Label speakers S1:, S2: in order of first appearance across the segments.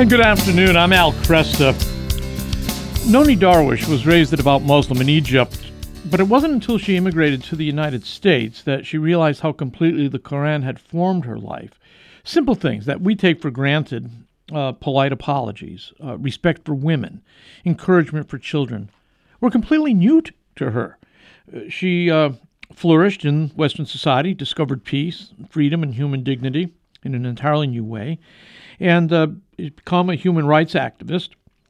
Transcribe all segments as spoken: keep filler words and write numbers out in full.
S1: And good afternoon, I'm Al Kresta. Noni Darwish was raised a devout Muslim in Egypt, but it wasn't until she immigrated to the United States that she realized how completely the Quran had formed her life. Simple things that we take for granted, uh, polite apologies, uh, respect for women, encouragement for children, were completely new t- to her. Uh, she uh, flourished in Western society, discovered peace, freedom, and human dignity in an entirely new way, and uh, become a human rights activist.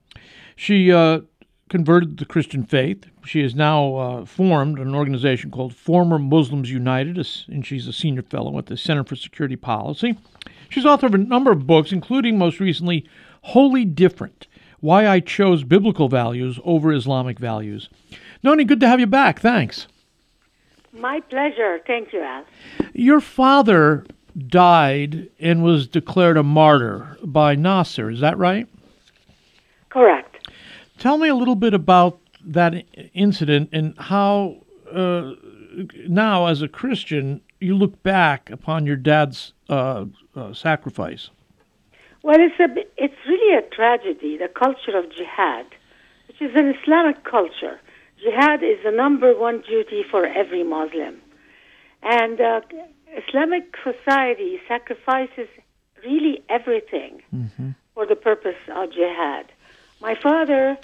S1: She uh, converted to the Christian faith. She has now uh, formed an organization called Former Muslims United, and she's a senior fellow at the Center for Security Policy. She's author of a number of books, including most recently, Wholly Different, Why I Chose Biblical Values Over Islamic Values. Noni, good to have you back. Thanks.
S2: My pleasure. Thank you, Al.
S1: Your father died and was declared a martyr by Nasser. Is that right?
S2: Correct.
S1: Tell me a little bit about that incident and how uh, now, as a Christian, you look back upon your dad's uh, uh, sacrifice.
S2: Well, it's a it's really a tragedy. The culture of jihad, which is an Islamic culture. Jihad is the number one duty for every Muslim, and uh, Islamic society sacrifices really everything mm-hmm. for the purpose of jihad. My father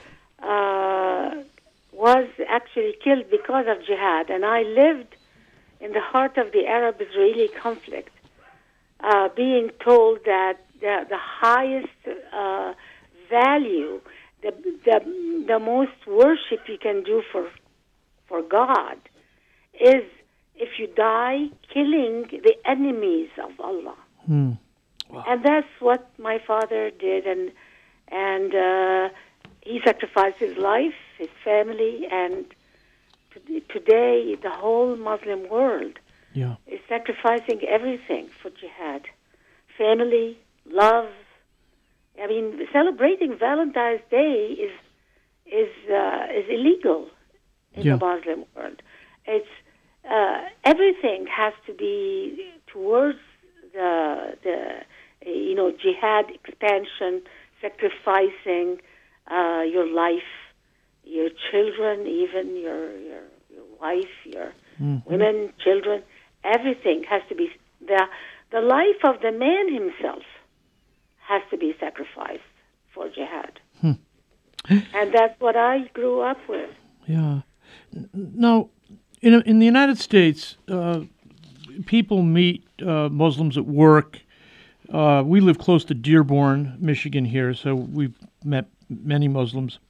S2: uh, was actually killed because of jihad, and I lived in the heart of the Arab-Israeli conflict, uh, being told that the, the highest uh, value, the, the the most worship you can do for for God is if you die killing the enemies of Allah. Hmm. Wow. And that's what my father did, and and uh, he sacrificed his life, his family, and t- today the whole Muslim world yeah. is sacrificing everything for jihad. Family, love. I mean, celebrating Valentine's Day is is uh, is illegal in yeah. the Muslim world. It's uh, everything has to be towards the the you know jihad expansion, sacrificing uh, your life, your children, even your your, your wife, your mm-hmm. women, children. Everything has to be the the life of the man himself has to be sacrificed for jihad. Hmm. And that's what I grew up with.
S1: Yeah. Now, in in the United States, uh, people meet uh, Muslims at work. Uh, we live close to Dearborn, Michigan here, so we've met many Muslims.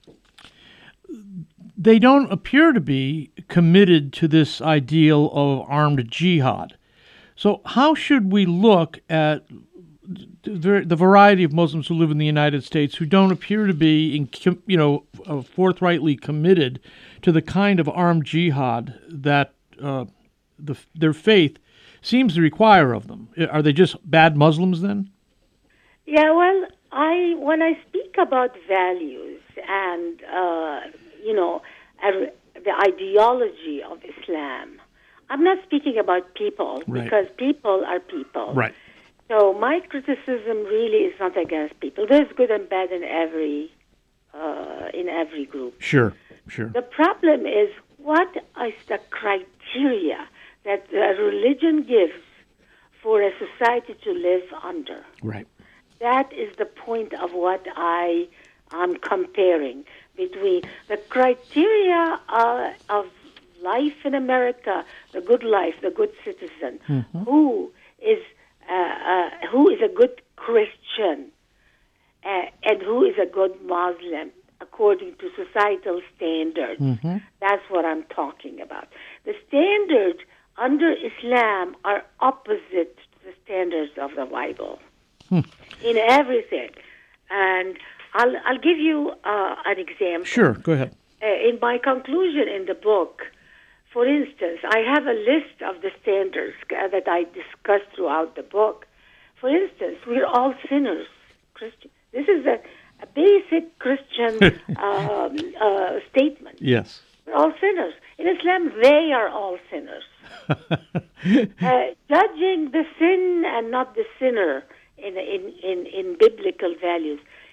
S1: They don't appear to be committed to this ideal of armed jihad. So how should we look at the, the variety of Muslims who live in the United States who don't appear to be, in, you know, uh, forthrightly committed to the kind of armed jihad that uh, the, their faith seems to require of them? Are they just bad Muslims then?
S2: Yeah, well, I when I speak about values and, uh, you know, uh, the ideology of Islam, I'm not speaking about people right. because people are people.
S1: Right.
S2: So my criticism really is not against people. There's good and bad in every uh, in every group.
S1: Sure, sure.
S2: The problem is what is the criteria that a religion gives for a society to live under.
S1: Right.
S2: That is the point of what I am comparing between the criteria uh, of life in America, the good life, the good citizen, mm-hmm. who is uh, uh, who is a good Christian uh, and who is a good Muslim according to societal standards. Mm-hmm. That's what I'm talking about. The standards under Islam are opposite to the standards of the Bible hmm. in everything. And I'll, I'll give you uh, an example.
S1: Sure, go ahead.
S2: Uh, in my conclusion in the book, for instance, I have a list of the standards uh, that I discuss throughout the book. For instance, we're all sinners, Christian. This is a, a basic Christian um, uh, statement.
S1: Yes.
S2: We're all sinners. In Islam, they are all sinners. uh, judging the sin and not the sinner in, in, in, in biblical values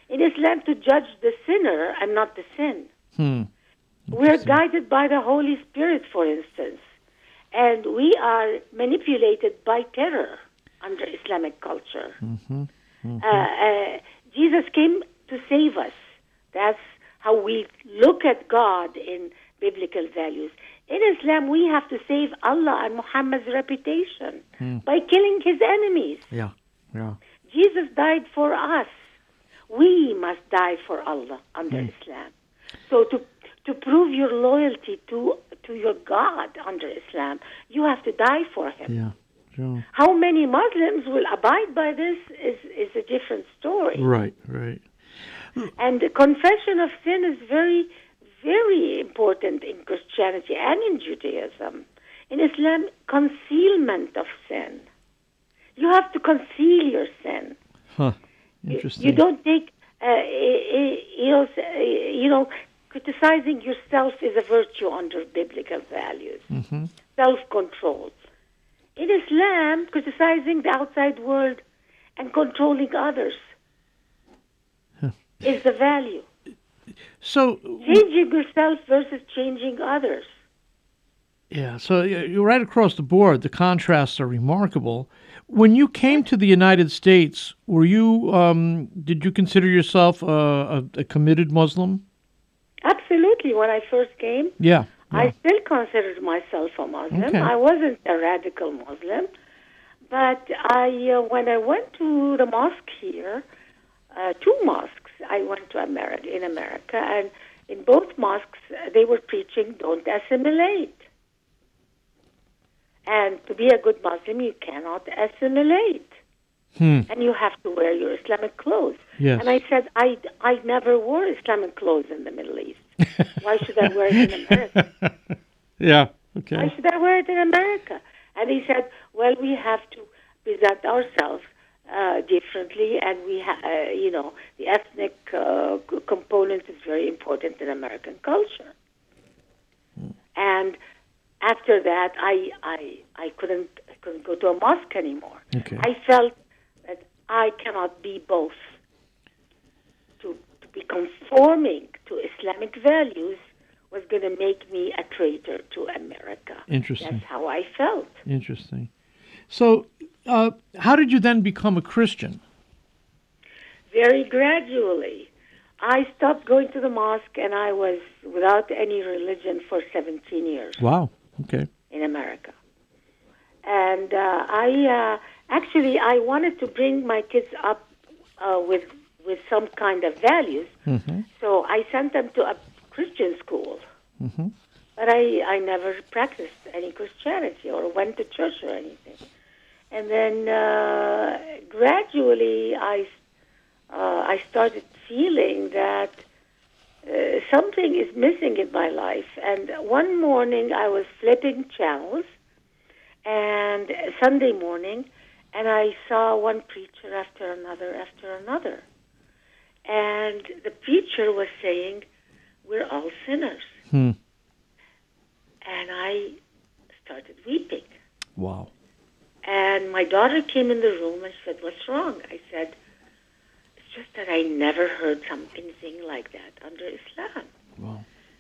S2: in Islam to judge the sinner and not the sin.
S1: Hmm.
S2: We're guided by the Holy Spirit, for instance, and we are manipulated by terror under Islamic culture.
S1: Mm-hmm. Mm-hmm.
S2: Uh, uh, Jesus came to save us. That's how we look at God in biblical values. In Islam, we have to save Allah and Muhammad's reputation
S1: Hmm.
S2: by killing his enemies.
S1: Yeah, yeah.
S2: Jesus died for us. We must die for Allah under
S1: Hmm.
S2: Islam. So to to prove your loyalty to to your God under Islam, you have to die for him.
S1: Yeah, sure.
S2: How many Muslims will abide by this is, is a different story.
S1: Right, right.
S2: And the confession of sin is very, very important in Christianity and in Judaism. In Islam, concealment of sin. You have to conceal your sin.
S1: Huh.
S2: You-
S1: Interesting.
S2: You don't take, uh, eh, eh, you know, s- eh, you know, criticizing yourself is a virtue under biblical values.
S1: Mm-hmm.
S2: Self-control. In Islam, criticizing the outside world and controlling others is the value.
S1: So,
S2: Changing yourself versus changing others.
S1: yeah, so y- you're right across the board. The contrasts are remarkable. When you came to the United States, were you, um, did you consider yourself a, a, a committed Muslim?
S2: Absolutely. When I first came,
S1: Yeah. yeah.
S2: I still considered myself a Muslim.
S1: Okay.
S2: I wasn't a radical Muslim, but I, uh, when I went to the mosque here, uh, two mosques, I went to America in America, and in both mosques uh, they were preaching, "Don't assimilate." And to be a good Muslim, you cannot assimilate,
S1: Hmm.
S2: and you have to wear your Islamic clothes.
S1: Yes.
S2: And I said, I, I never wore Islamic clothes in the Middle East. Why should I wear it in America?
S1: Yeah.
S2: Why
S1: Okay.
S2: should I wear it in America? And he said, well, we have to present ourselves uh, differently, and we, ha- uh, you know, the ethnic uh, c- component is very important in American culture. And after that, I, I, I couldn't, I couldn't go to a mosque anymore.
S1: Okay.
S2: I felt that I cannot be both. To, to be conforming to Islamic values was going to make me a traitor to America.
S1: Interesting.
S2: That's how I felt.
S1: Interesting. So, uh, how did you then become a Christian?
S2: Very gradually. I stopped going to the mosque, and I was without any religion for seventeen years
S1: Wow. Okay.
S2: in America. And uh, I uh, actually I wanted to bring my kids up uh, with with some kind of values,
S1: Mm-hmm.
S2: so I sent them to a Christian school.
S1: Mm-hmm.
S2: But I, I never practiced any Christianity or went to church or anything. And then uh, gradually I, uh, I started feeling that uh, something is missing in my life. And one morning I was flipping channels, and Sunday morning, and I saw one preacher after another after another. And the preacher was saying, we're all sinners.
S1: Hmm.
S2: And I started weeping.
S1: Wow.
S2: And my daughter came in the room and said, what's wrong? I said, it's just that I never heard some, anything like that under Islam.
S1: Wow.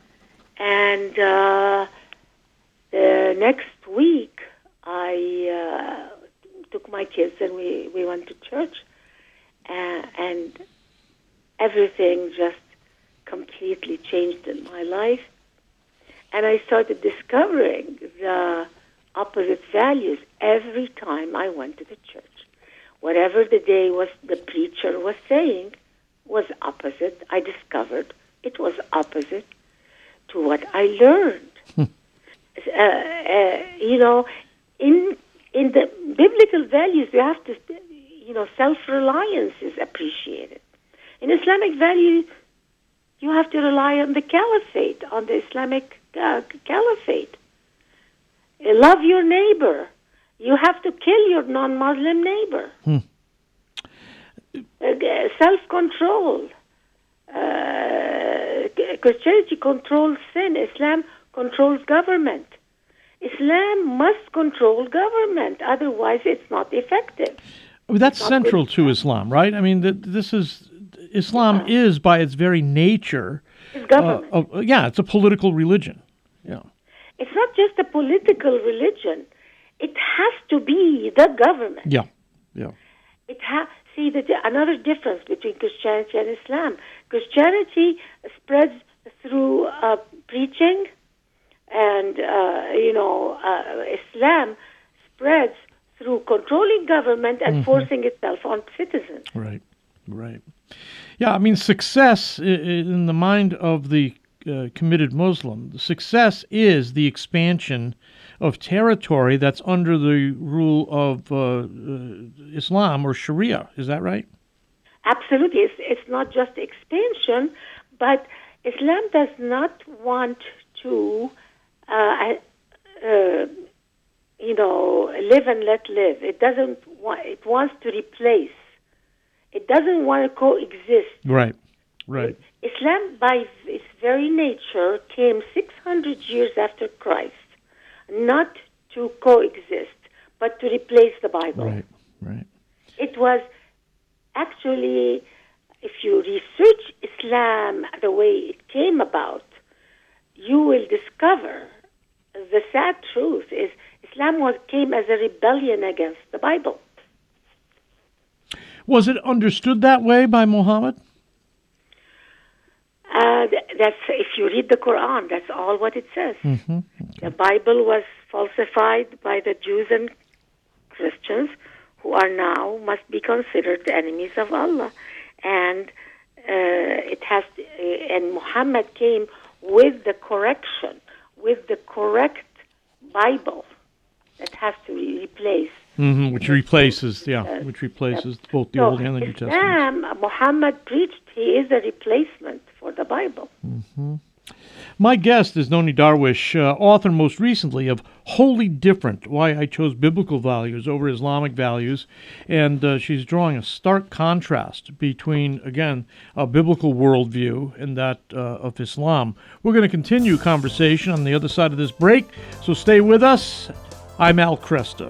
S2: And uh, the next week, I uh, took my kids and we, we went to church. Uh, and everything just completely changed in my life. And I started discovering the opposite values every time I went to the church. Whatever the day was, the preacher was saying was opposite. I discovered it was opposite to what I learned. uh, uh, you know, in in the biblical values, you have to, you know, self-reliance is appreciated. In Islamic values, you have to rely on the caliphate, on the Islamic uh, caliphate. Love your neighbor. You have to kill your non-Muslim neighbor.
S1: Hmm.
S2: Uh, self-control. Uh, Christianity controls sin. Islam controls government. Islam must control government. Otherwise, it's not effective.
S1: I mean, that's
S2: Not
S1: central
S2: good.
S1: to Islam, right? I mean, th- this is Islam
S2: Yeah.
S1: is, by its very nature,
S2: It's government.
S1: uh, uh, yeah, it's a political religion. Yeah.
S2: It's not just a political religion. It has to be the government.
S1: Yeah. Yeah.
S2: It ha- See, the, another difference between Christianity and Islam. Christianity spreads through uh, preaching, and, uh, you know, uh, Islam spreads through controlling government and
S1: Mm-hmm.
S2: forcing itself on citizens.
S1: Right. Right. Yeah, I mean, success i- i- in the mind of the uh, committed Muslim, the success is the expansion of territory that's under the rule of uh, uh, Islam or Sharia. Is that right?
S2: Absolutely. It's, it's not just expansion, but Islam does not want to, uh, uh, you know, live and let live. It doesn't want, it wants to replace. It doesn't want to coexist.
S1: Right. Right.
S2: Islam, by its very nature, came six hundred years after Christ, not to coexist, but to replace the Bible.
S1: Right. Right.
S2: It was actually, if you research Islam the way it came about, you will discover the sad truth is Islam was came as a rebellion against the Bible.
S1: Was it understood that way by Muhammad?
S2: Uh, th- that's if you read the Quran, that's all what it says.
S1: Mm-hmm.
S2: The Bible was falsified by the Jews and Christians, who are now must be considered enemies of Allah, and uh, it has. To, uh, and Muhammad came with the correction, with the correct Bible that has to be replaced.
S1: Mm-hmm. Which replaces, yeah, which replaces both the
S2: So
S1: Old and the New Testament.
S2: Islam, Muhammad preached, he is a replacement for the Bible.
S1: My guest is Noni Darwish, uh, author most recently of Wholly Different, Why I Chose Biblical Values Over Islamic Values. And uh, she's drawing a stark contrast between, again, a biblical worldview and that uh, of Islam. We're going to continue conversation on the other side of this break, so stay with us. I'm Al Kresta.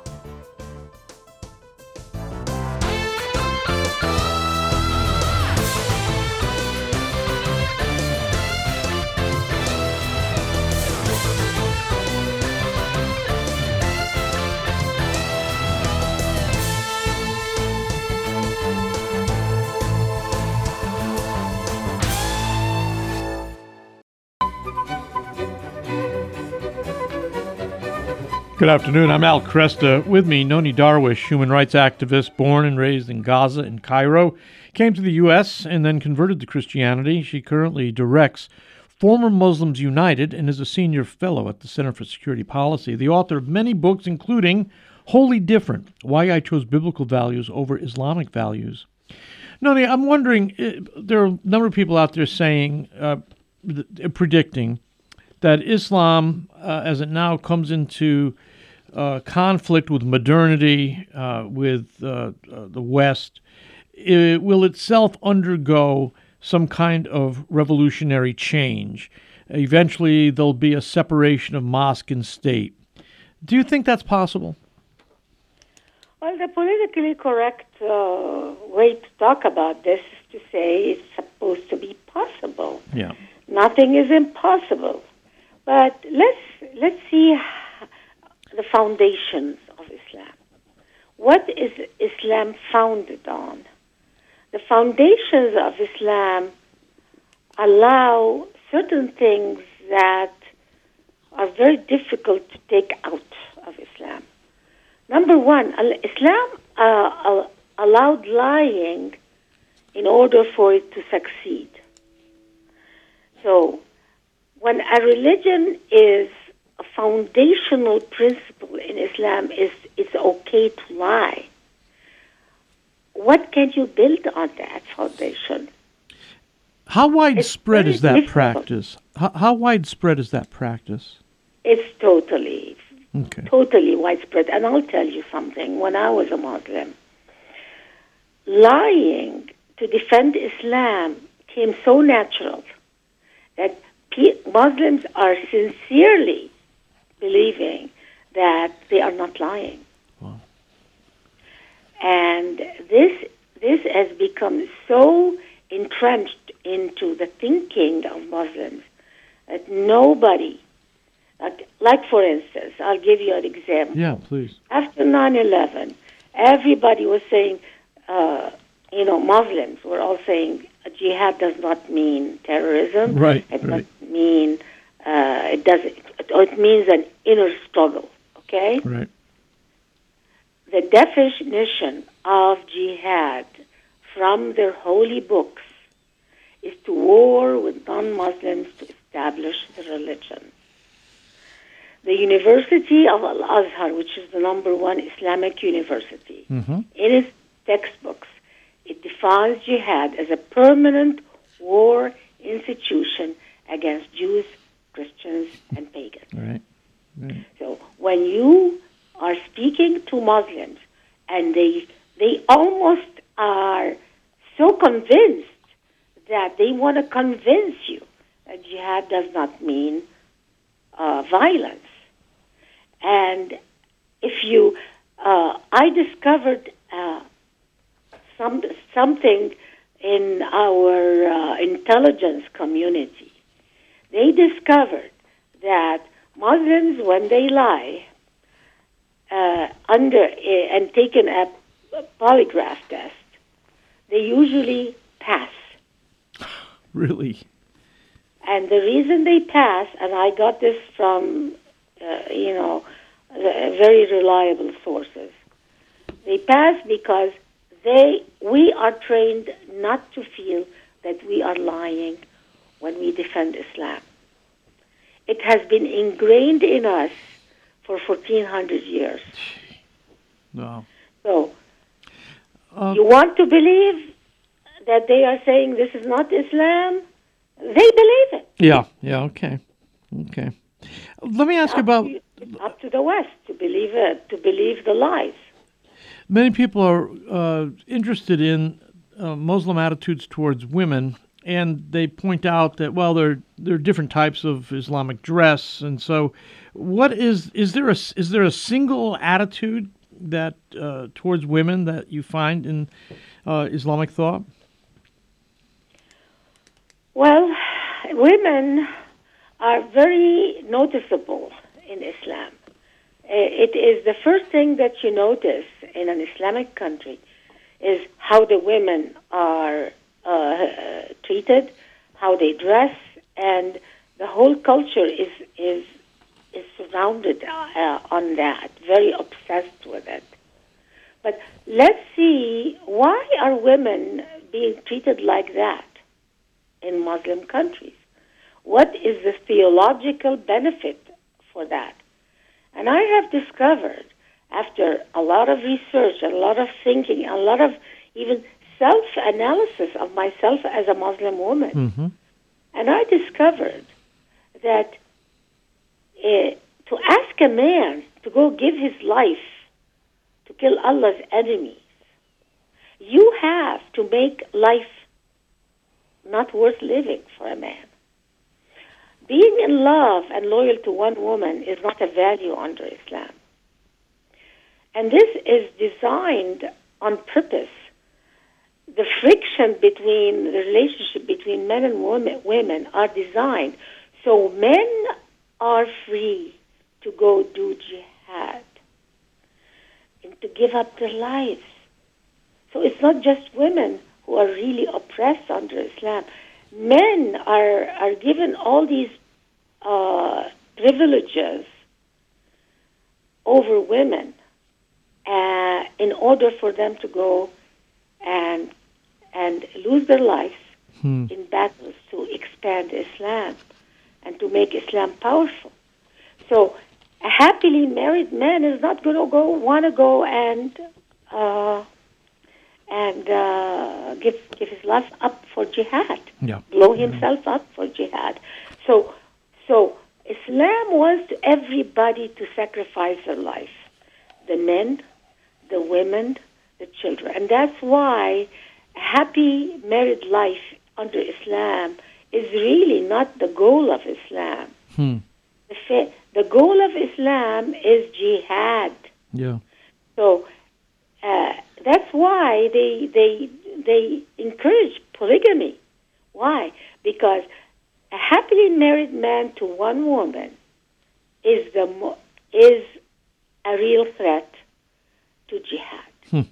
S1: Good afternoon. I'm Al Kresta. With me, Noni Darwish, human rights activist born and raised in Gaza and Cairo, came to the U S and then converted to Christianity. She currently directs Former Muslims United and is a senior fellow at the Center for Security Policy, the author of many books, including Wholly Different, Why I Chose Biblical Values Over Islamic Values. Noni, I'm wondering, uh, there are a number of people out there saying, uh, predicting, that Islam, uh, as it now comes into uh, conflict with modernity, uh, with uh, uh, the West, it will itself undergo some kind of revolutionary change. Eventually, there'll be a separation of mosque and state. Do you think that's possible?
S2: Well, the politically correct uh, way to talk about this is to say it's supposed to be possible.
S1: Yeah.
S2: Nothing is impossible. But let's let's see the foundations of Islam. What is Islam founded on? The foundations of Islam allow certain things that are very difficult to take out of Islam. Number one, Islam uh, allowed lying in order for it to succeed. So, when a religion is a foundational principle in Islam is it's okay to lie, what can you build on that foundation?
S1: How widespread
S2: very
S1: is that
S2: difficult.
S1: practice? How, how widespread is that practice?
S2: It's totally,
S1: Okay.
S2: totally widespread. And I'll tell you something. When I was a Muslim, lying to defend Islam came so natural that Muslims are sincerely believing that they are not lying. And this this has become so entrenched into the thinking of Muslims that nobody, like, like for instance, I'll give you an example.
S1: Yeah, please.
S2: After nine eleven, everybody was saying, uh, you know, Muslims were all saying jihad does not mean terrorism.
S1: Right,
S2: It
S1: right.
S2: doesn't mean, uh, it doesn't, it means an inner struggle, okay?
S1: Right.
S2: The definition of jihad from their holy books is to war with non-Muslims to establish the religion. The University of Al-Azhar, which is the number one Islamic university,
S1: Mm-hmm.
S2: in its textbooks, it defines jihad as a permanent war institution against Jews, Christians, and pagans.
S1: Right. Right.
S2: So when you are speaking to Muslims and they they almost are so convinced that they want to convince you that jihad does not mean uh, violence. And if you, uh, I discovered uh, some something in our uh, intelligence community. They discovered that Muslims, when they lie uh, under a, and taken a polygraph test, they usually pass.
S1: Really?
S2: And the reason they pass, and I got this from, uh, you know, uh, very reliable sources, they pass because they we are trained not to feel that we are lying when we defend Islam. It has been ingrained in us for fourteen hundred years.
S1: Wow.
S2: So,
S1: Uh,
S2: you want to believe that they are saying this is not Islam? They believe it.
S1: yeah. Yeah. Okay. Okay. Let me ask you about.
S2: It's up to the West to believe it, to believe the lies.
S1: Many people are uh, interested in uh, Muslim attitudes towards women, and they point out that well, there there are different types of Islamic dress, and so, what is is there a is there a single attitude that uh, towards women that you find in uh, Islamic thought?
S2: Well, women are very noticeable in Islam. It is the first thing that you notice in an Islamic country is how the women are uh, treated, how they dress, and the whole culture is is is surrounded uh, on that, very obsessed with it. But let's see, why are women being treated like that in Muslim countries? What is the theological benefit for that? And I have discovered, after a lot of research, and a lot of thinking, a lot of even self-analysis of myself as a Muslim woman,
S1: Mm-hmm.
S2: and I discovered that uh, to ask a man to go give his life to kill Allah's enemies, you have to make life not worth living for a man. Being in love and loyal to one woman is not a value under Islam. And this is designed on purpose. The friction between the relationship between men and women, women are designed so men are free to go do jihad and to give up their lives. So it's not just women who are really oppressed under Islam. Men are are given all these uh, privileges over women uh, in order for them to go and and lose their lives
S1: Hmm.
S2: in battles to expand Islam and to make Islam powerful. So a happily married man is not going to go want to go and uh, and uh, give give his life up for jihad,
S1: Yeah.
S2: blow himself up for jihad. So so Islam wants everybody to sacrifice their life, the men, the women, the children, and that's why a happy married life under Islam is really not the goal of Islam.
S1: Hmm.
S2: The, fa- the goal of Islam is jihad.
S1: Yeah.
S2: So uh, that's why they they they encourage polygamy. Why? Because a happily married man to one woman is the mo- is a real threat to jihad.
S1: Hmm.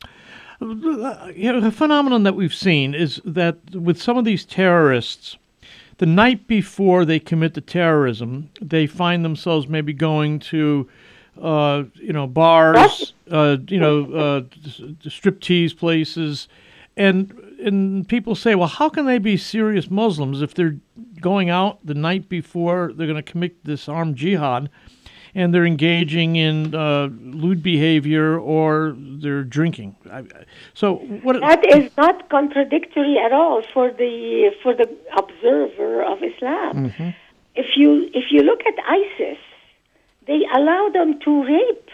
S1: You know, a phenomenon that we've seen is that with some of these terrorists, the night before they commit the terrorism, they find themselves maybe going to, uh, you know, bars, uh, you know, uh, striptease places, and and people say, well, how can they be serious Muslims if they're going out the night before they're going to commit this armed jihad, and they're engaging in uh, lewd behavior or they're drinking? I, so what?
S2: That is not contradictory at all for the for the observer of Islam.
S1: Mm-hmm.
S2: If you if you look at ISIS, they allow them to rape,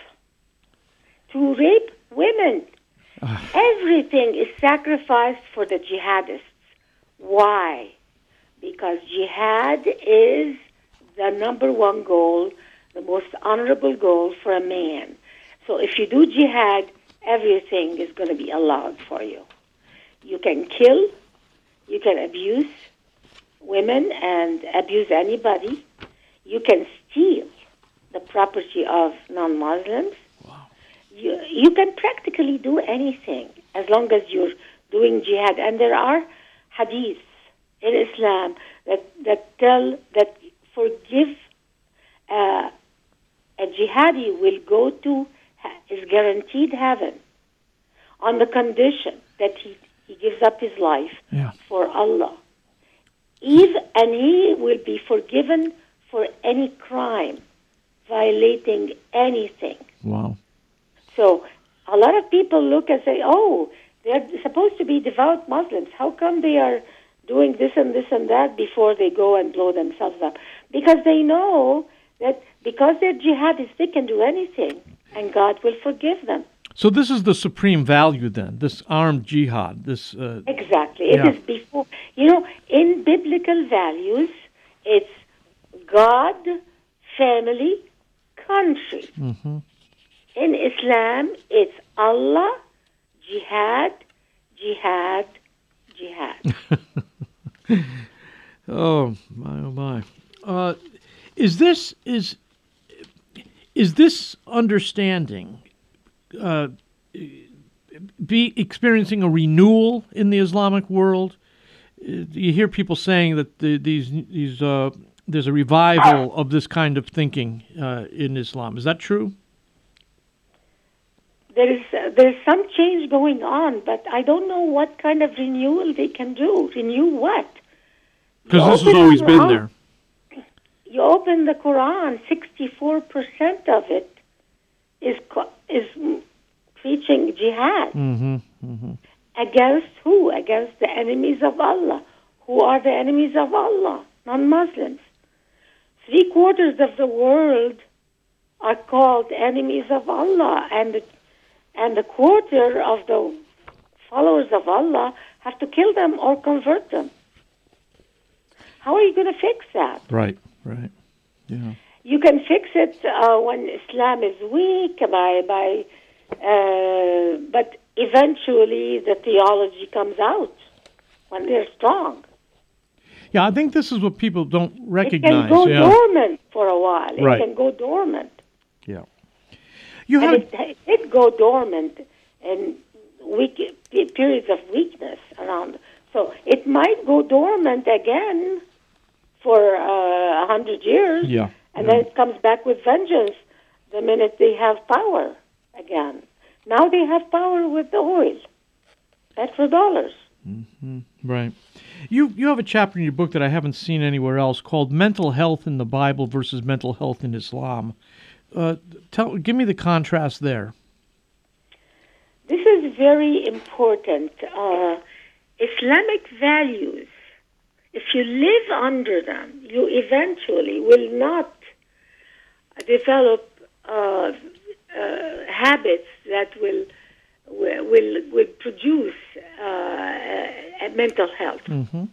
S2: to rape women. Everything is sacrificed for the jihadists. Why? Because jihad is the number one goal, the most honorable goal for a man. So if you do jihad, everything is going to be allowed for you. You can kill, you can abuse women and abuse anybody. You can steal the property of non-Muslims.
S1: Wow.
S2: You, you can practically do anything as long as you're doing jihad. And there are hadiths in Islam that, that tell that forgive uh, a jihadi will go to, is guaranteed heaven on the condition that he, he gives up his life
S1: yeah.
S2: for Allah. Even, and he will be forgiven for any crime, violating anything.
S1: Wow.
S2: So a lot of people look and say, oh, they're supposed to be devout Muslims. How come they are doing this and this and that before they go and blow themselves up? Because they know that because they're jihadists, they can do anything, and God will forgive them.
S1: So this is the supreme value then, this armed jihad. This uh,
S2: Exactly. It
S1: yeah.
S2: is before, you know, in biblical values, it's God, family, country.
S1: Mm-hmm.
S2: In Islam, it's Allah, jihad, jihad, jihad.
S1: Oh my, oh my! Uh, is this is is this understanding uh, be experiencing a renewal in the Islamic world? You hear people saying that the, these these uh, there's a revival of this kind of thinking uh, in Islam. Is that true?
S2: There is uh, there's some change going on, but I don't know what kind of renewal they can do. Renew what?
S1: Because this has always been there.
S2: You open the Quran, sixty-four percent of it is is preaching jihad.
S1: Mm-hmm, mm-hmm.
S2: Against who? Against the enemies of Allah. Who are the enemies of Allah? Non-Muslims. Three quarters of the world are called enemies of Allah, and the, and the quarter of the followers of Allah have to kill them or convert them. How are you going to fix that?
S1: Right, right, yeah.
S2: You can fix it uh, when Islam is weak, by by, uh, but eventually the theology comes out when they're strong.
S1: Yeah, I think this is what people don't recognize.
S2: It can go
S1: yeah.
S2: dormant for a while. It
S1: right.
S2: can go dormant.
S1: Yeah. You
S2: and
S1: have
S2: it, it did go dormant in weak periods of weakness around. So it might go dormant again for uh, a hundred years.
S1: Yeah.
S2: And
S1: yeah.
S2: then it comes back with vengeance the minute they have power again. Now they have power with the oil, petrodollars.
S1: Mm-hmm. Right. You you have a chapter in your book that I haven't seen anywhere else called "Mental Health in the Bible versus Mental Health in Islam." Uh, tell, give me the contrast there.
S2: This is very important. Uh, Islamic values, if you live under them, you eventually will not develop uh, uh, habits that will will will, will produce uh, uh, mental health.
S1: Mm-hmm.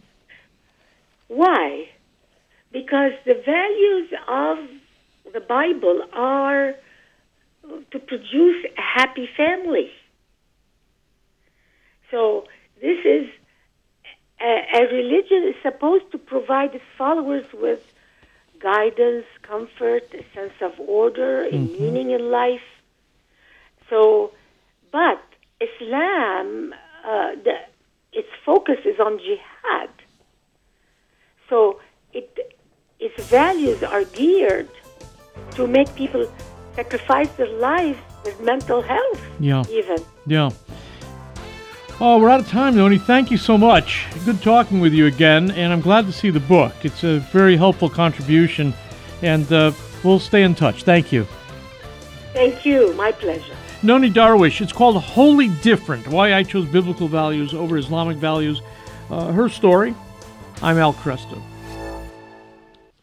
S2: Why? Because the values of the Bible are to produce a happy family. So this is a, a religion is supposed to provide its followers with guidance, comfort, a sense of order, and
S1: Mm-hmm.
S2: meaning in life. So, but Islam, uh, the, its focus is on jihad. So it, its values are geared to make people sacrifice their lives, their mental health,
S1: Yeah.
S2: even.
S1: Yeah. Oh, we're out of time, Noni. Thank you so much. Good talking with you again, and I'm glad to see the book. It's a very helpful contribution, and uh, we'll stay in touch. Thank you.
S2: Thank you. My pleasure.
S1: Noni Darwish. It's called Wholly Different, Why I Chose Biblical Values Over Islamic Values. Uh, her story. I'm Al Kresta.